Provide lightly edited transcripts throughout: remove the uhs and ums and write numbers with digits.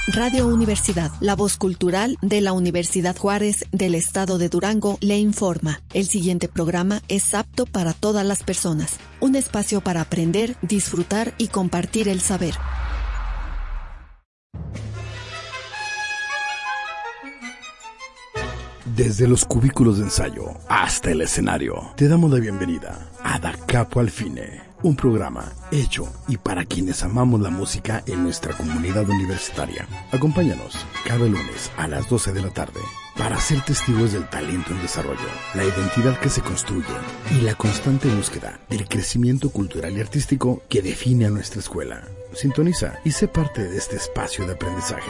Radio Universidad, la voz cultural de la Universidad Juárez del Estado de Durango, le informa. El siguiente programa es apto para todas las personas. Un espacio para aprender, disfrutar y compartir el saber. Desde los cubículos de ensayo hasta el escenario, te damos la bienvenida a Da Capo al Fine, un programa hecho y para quienes amamos la música en nuestra comunidad universitaria. Acompáñanos cada lunes a las 12 de la tarde para ser testigos del talento en desarrollo, la identidad que se construye y la constante búsqueda del crecimiento cultural y artístico que define a nuestra escuela. Sintoniza y sé parte de este espacio de aprendizaje.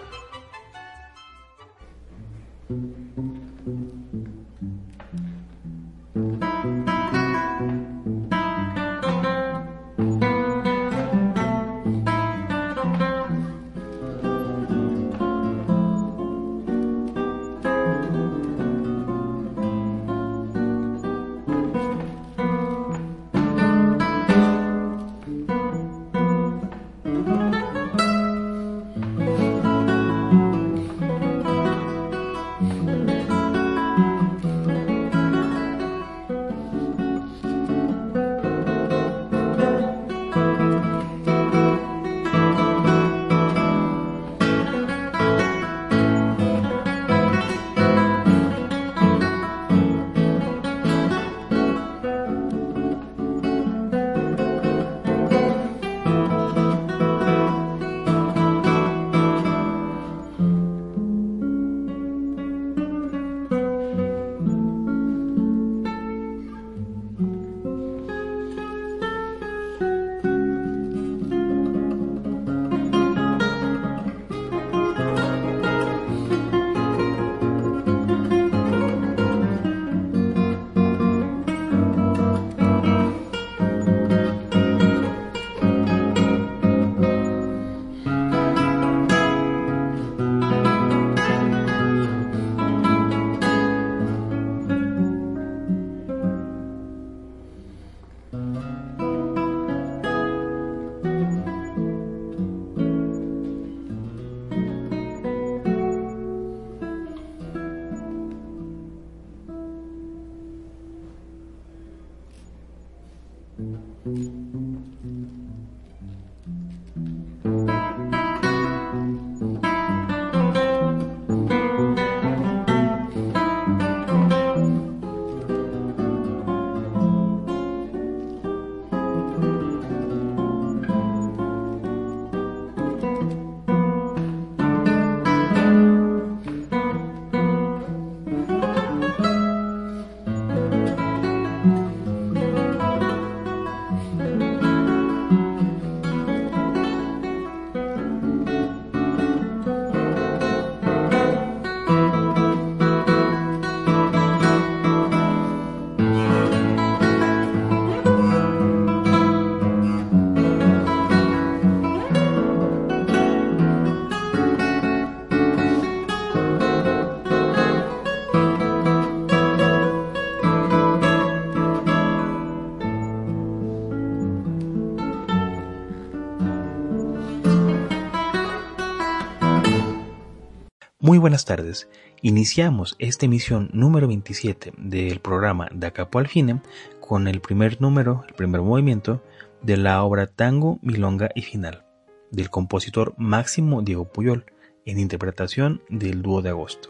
Muy buenas tardes. Iniciamos esta emisión número 27 del programa Da Capo al Fine con el primer movimiento de la obra Tango, Milonga y Final, del compositor Máximo Diego Puyol, en interpretación del Dúo de Agosto.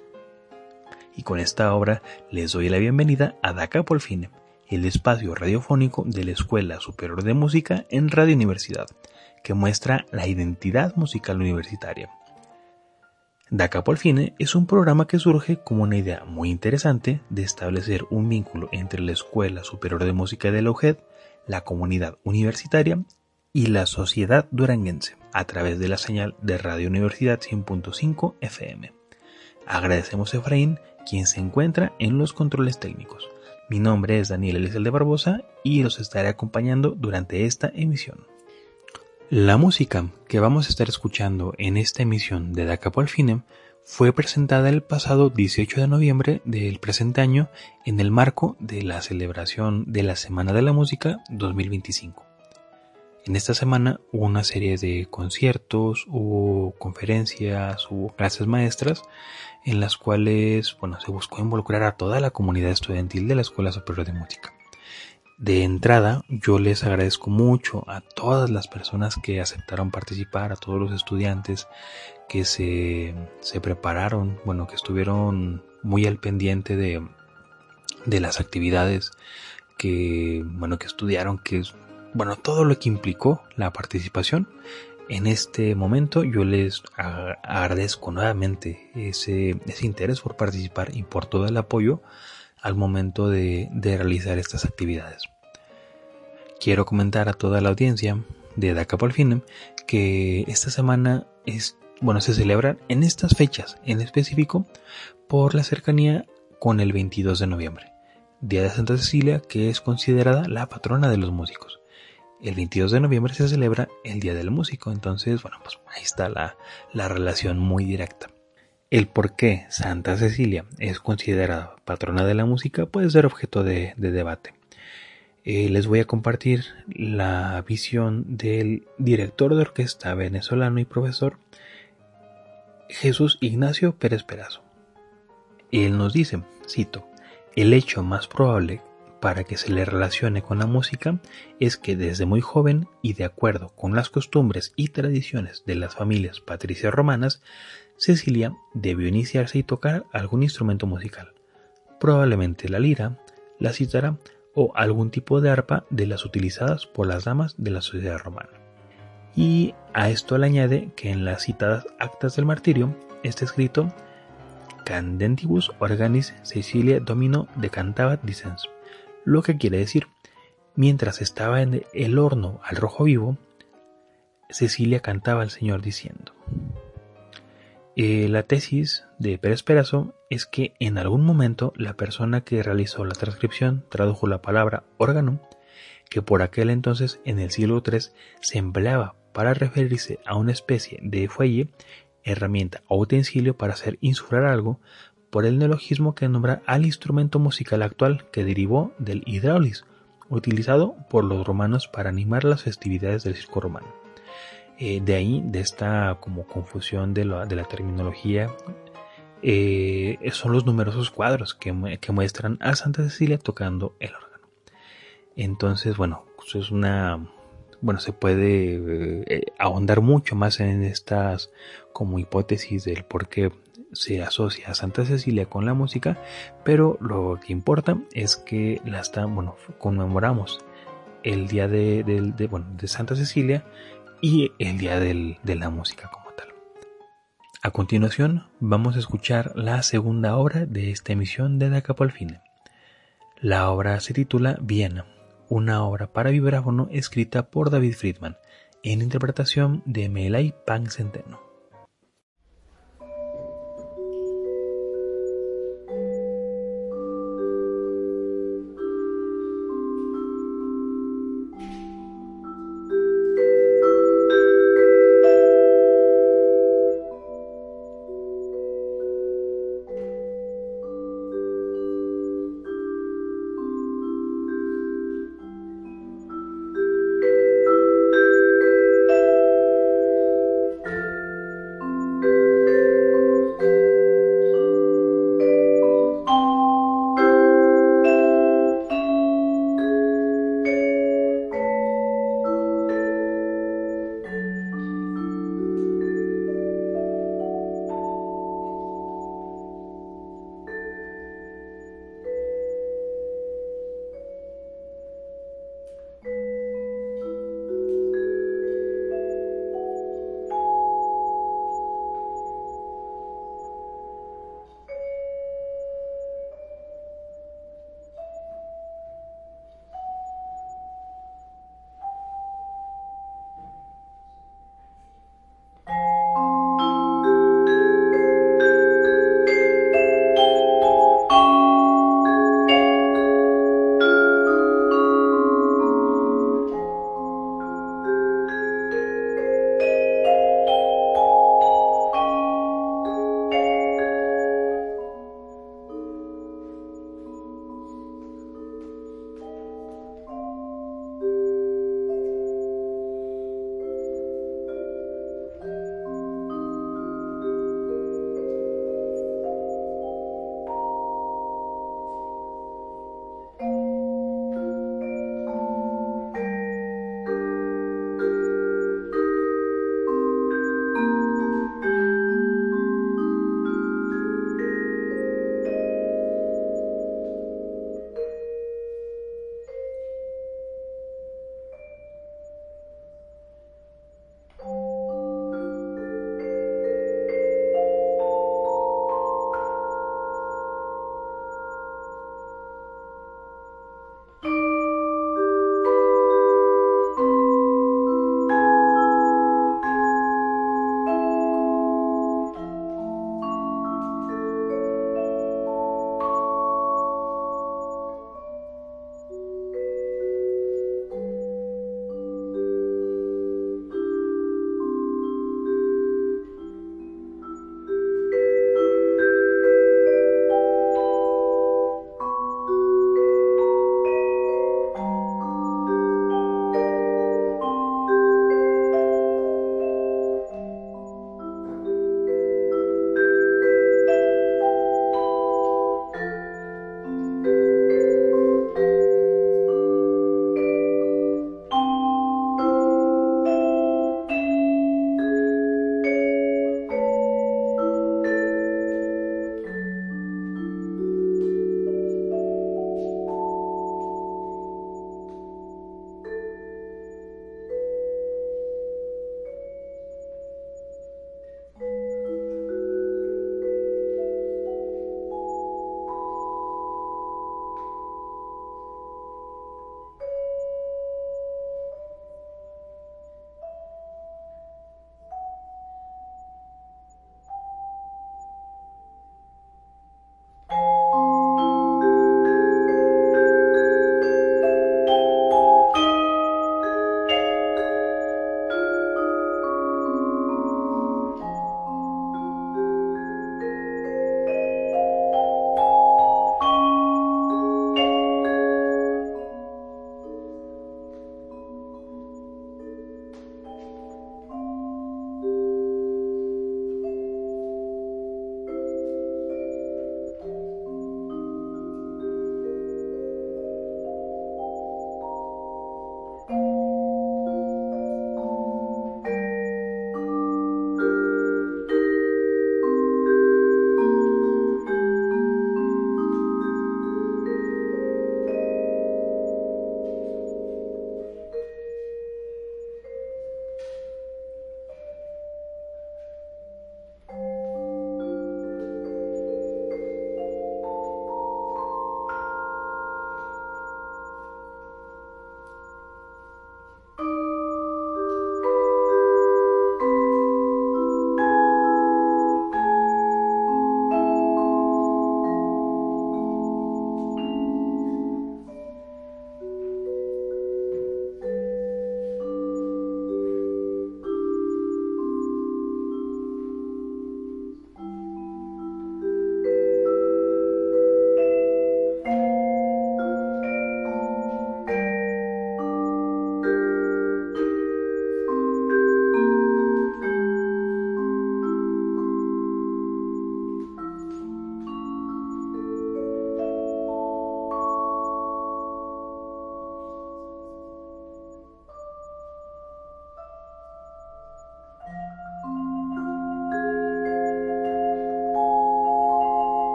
Y con esta obra les doy la bienvenida a Da Capo al Fine, el espacio radiofónico de la Escuela Superior de Música en Radio Universidad, que muestra la identidad musical universitaria. Da Capo al Fine es un programa que surge como una idea muy interesante de establecer un vínculo entre la Escuela Superior de Música de la UJED, la comunidad universitaria y la sociedad duranguense a través de la señal de Radio Universidad 100.5 FM. Agradecemos a Efraín, quien se encuentra en los controles técnicos. Mi nombre es Daniel Elizalde Barbosa y los estaré acompañando durante esta emisión. La música que vamos a estar escuchando en esta emisión de Da Capo al Fine fue presentada el pasado 18 de noviembre del presente año en el marco de la celebración de la Semana de la Música 2025. En esta semana hubo una serie de conciertos, hubo conferencias, hubo clases maestras en las cuales, se buscó involucrar a toda la comunidad estudiantil de la Escuela Superior de Música. De entrada, yo les agradezco mucho a todas las personas que aceptaron participar, a todos los estudiantes que se prepararon, que estuvieron muy al pendiente de las actividades, que estudiaron, todo lo que implicó la participación. En este momento yo les agradezco nuevamente ese interés por participar y por todo el apoyo al momento de realizar estas actividades. Quiero comentar a toda la audiencia de Da Capo al Fine que esta semana se celebran en estas fechas en específico por la cercanía con el 22 de noviembre, Día de Santa Cecilia, que es considerada la patrona de los músicos. El 22 de noviembre se celebra el Día del Músico, entonces ahí está la relación muy directa. El por qué Santa Cecilia es considerada patrona de la música puede ser objeto de debate. Les voy a compartir la visión del director de orquesta venezolano y profesor Jesús Ignacio Pérez Perazo. Él nos dice, cito, el hecho más probable para que se le relacione con la música es que desde muy joven y de acuerdo con las costumbres y tradiciones de las familias patricias romanas, Cecilia debió iniciarse y tocar algún instrumento musical, probablemente la lira, la cítara o algún tipo de arpa de las utilizadas por las damas de la sociedad romana. Y a esto le añade que en las citadas actas del martirio está escrito Candentibus organis Cecilia domino decantabat dicens, lo que quiere decir, mientras estaba en el horno al rojo vivo, Cecilia cantaba al Señor diciendo. La tesis de Pérez Perazo es que en algún momento la persona que realizó la transcripción tradujo la palabra órgano, que por aquel entonces en el siglo III se empleaba para referirse a una especie de fuelle, herramienta o utensilio para hacer insuflar algo, por el neologismo que nombra al instrumento musical actual que derivó del hidráulis, utilizado por los romanos para animar las festividades del circo romano. De ahí, de esta como confusión de la terminología, son los numerosos cuadros que muestran a Santa Cecilia tocando el órgano. Entonces, eso es se puede ahondar mucho más en estas como hipótesis del por qué se asocia a Santa Cecilia con la música, pero lo que importa es que conmemoramos el día de Santa Cecilia y el día de la música como tal. A continuación vamos a escuchar la segunda obra de esta emisión de Da Capo al Fine. La obra se titula Viena, una obra para vibráfono escrita por David Friedman en interpretación de Melay Pan Centeno.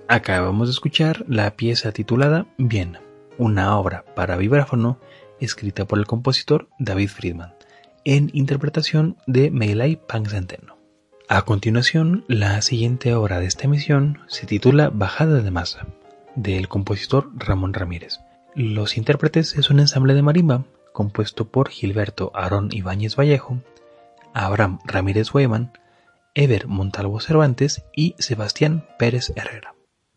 Acabamos de escuchar la pieza titulada Viena, una obra para vibráfono escrita por el compositor David Friedman, en interpretación de Meilay Pang-Centeno. A continuación, la siguiente obra de esta emisión se titula Bajada de Masa, del compositor Ramón Ramírez. Los intérpretes es un ensamble de marimba compuesto por Gilberto Aarón Ibáñez Vallejo, Abraham Ramírez Weiman, Eber Montalvo Cervantes y Sebastián Pérez Herrera.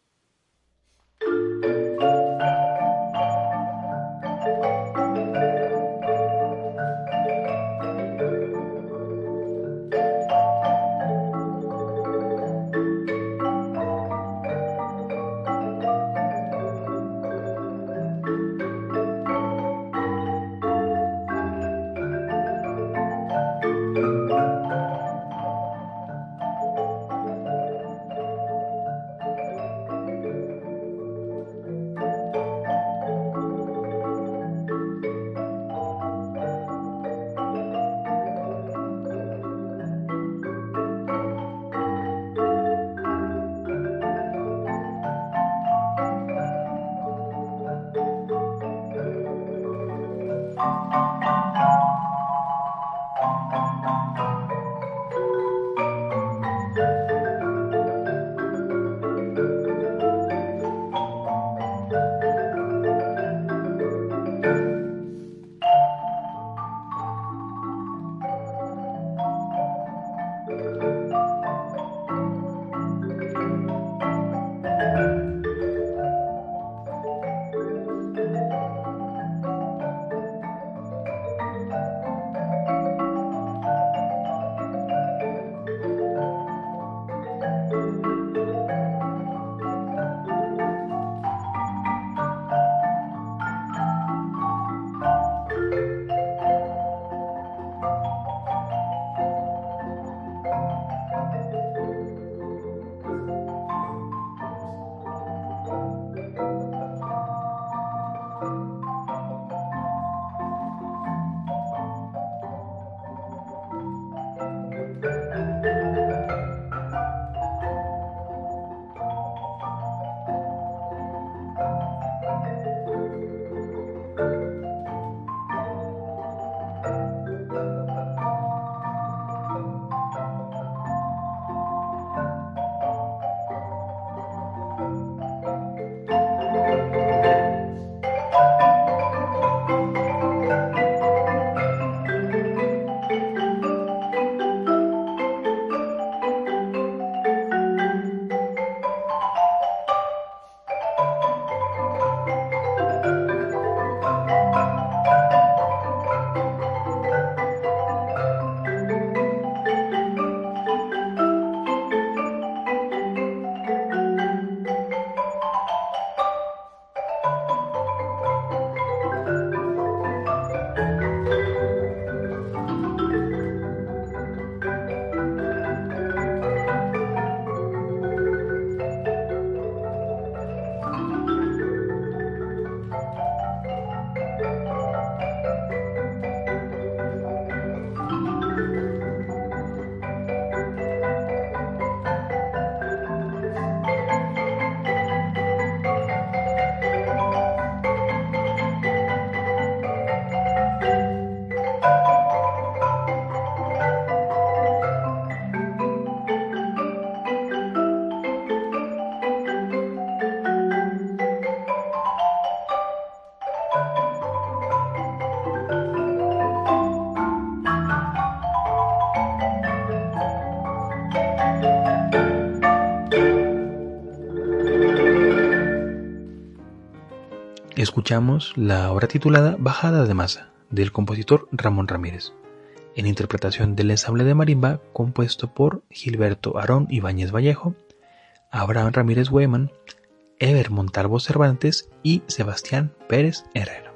Escuchamos la obra titulada Bajada de Masa, del compositor Ramón Ramírez, en interpretación del ensamble de marimba compuesto por Gilberto Aarón Ibáñez Vallejo, Abraham Ramírez Weiman, Eber Montalvo Cervantes y Sebastián Pérez Herrera.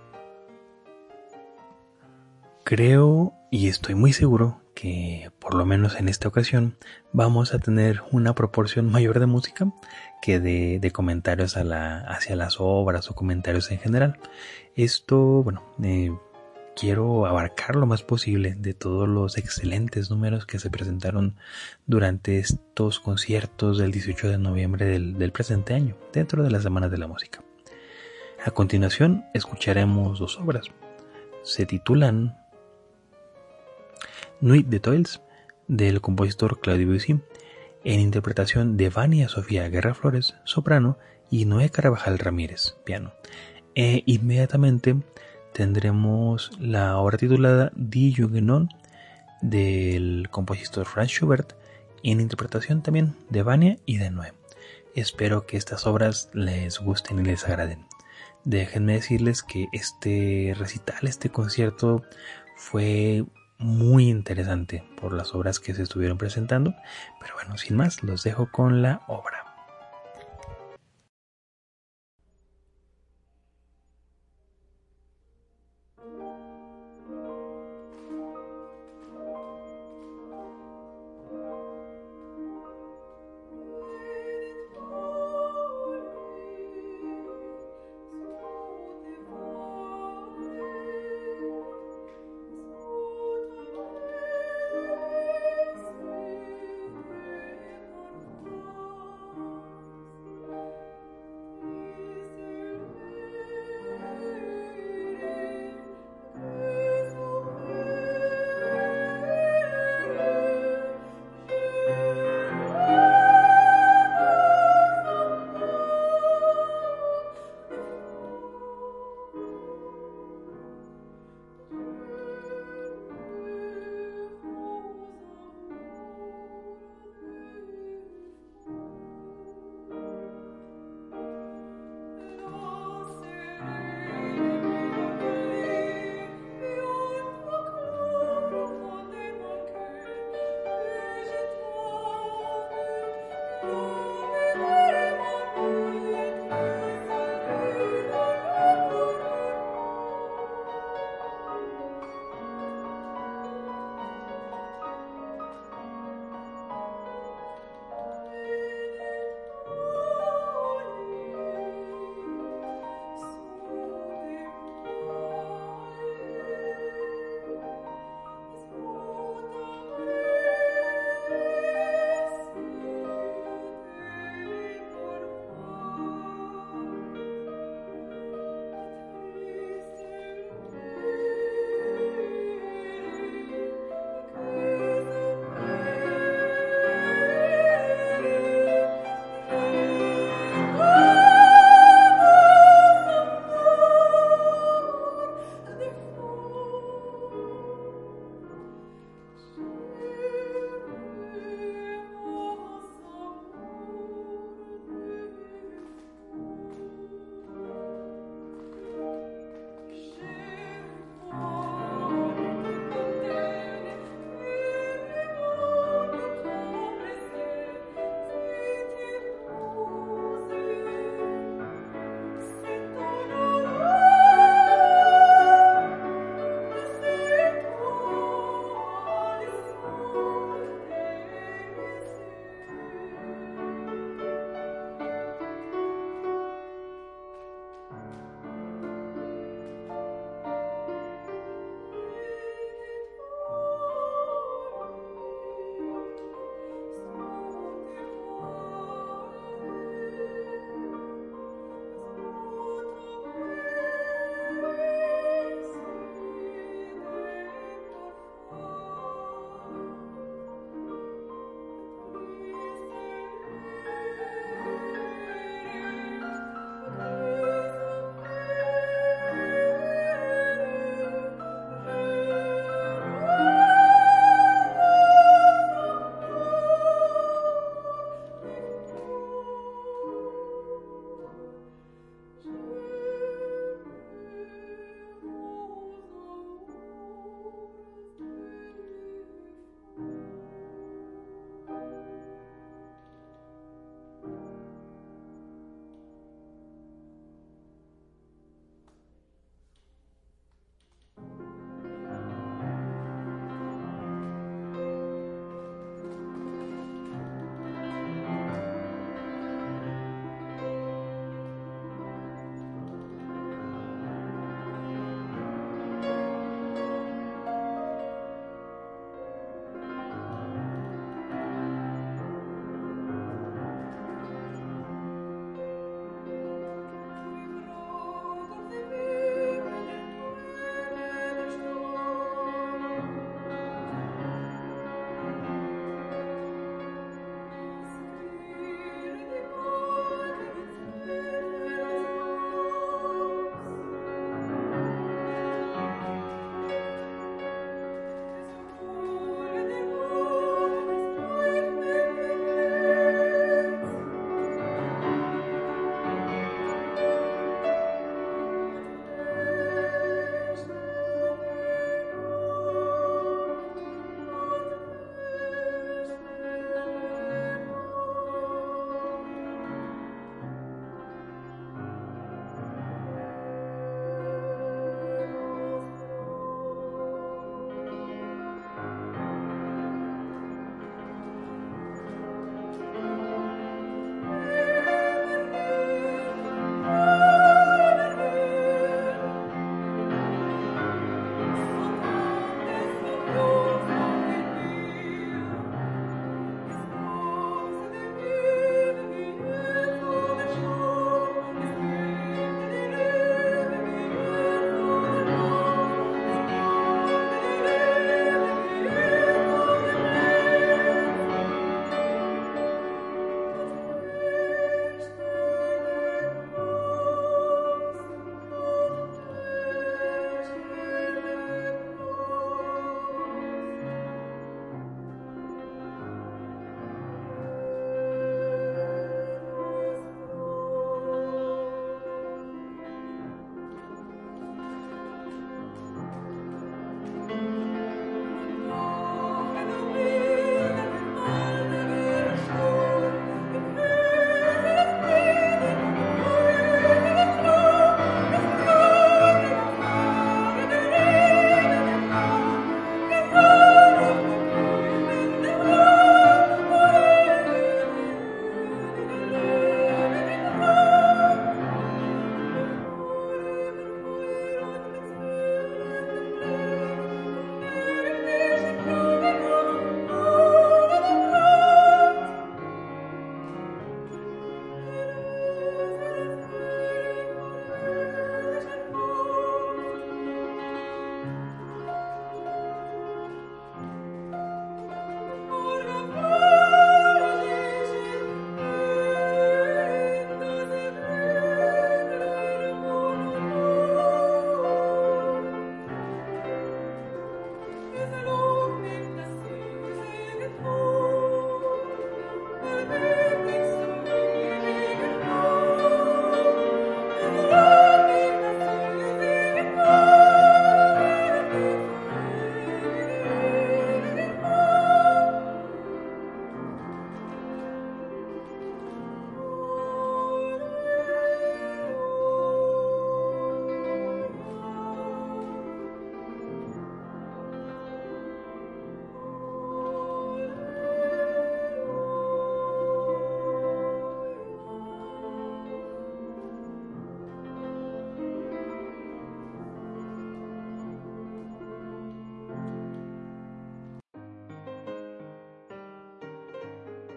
Creo y estoy muy seguro que por lo menos en esta ocasión vamos a tener una proporción mayor de música que de comentarios hacia las obras o comentarios en general. Esto, quiero abarcar lo más posible de todos los excelentes números que se presentaron durante estos conciertos del 18 de noviembre del presente año, dentro de la Semana de la Música. A continuación escucharemos 2 obras. Se titulan Nuit d'étoiles, del compositor Claudio Debussy, en interpretación de Vania Sofía Guerra Flores, soprano, y Noé Carvajal Ramírez, piano. E inmediatamente tendremos la obra titulada Die Jugend del compositor Franz Schubert, en interpretación también de Vania y de Noé. Espero que estas obras les gusten y les agraden. Déjenme decirles que este recital, este concierto fue muy interesante por las obras que se estuvieron presentando, pero bueno, sin más, los dejo con la obra.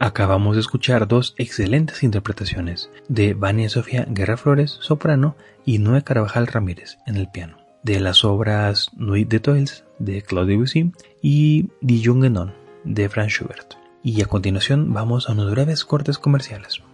Acabamos de escuchar dos excelentes interpretaciones de Vania Sofía Guerra Flores, soprano, y Noé Carvajal Ramírez en el piano, de las obras Nuit d'étoiles de Claude Debussy y Die Jungen Non de Franz Schubert. Y a continuación vamos a unos breves cortes comerciales.